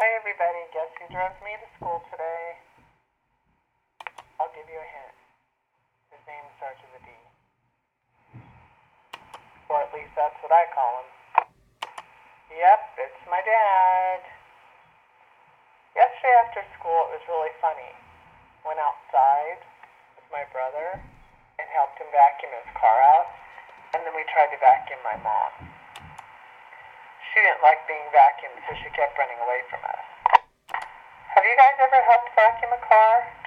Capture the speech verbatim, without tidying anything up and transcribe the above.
Hi everybody, guess who drove me to school today? I'll give you a hint. His name starts with a D. Or at least that's what I call him. Yep, it's my dad. Yesterday after school it was really funny. Went outside with my brother and helped him vacuum his car out. And then we tried to vacuum my mom. She didn't like being vacuumed, so she kept running away from us. Have you guys ever helped vacuum a car?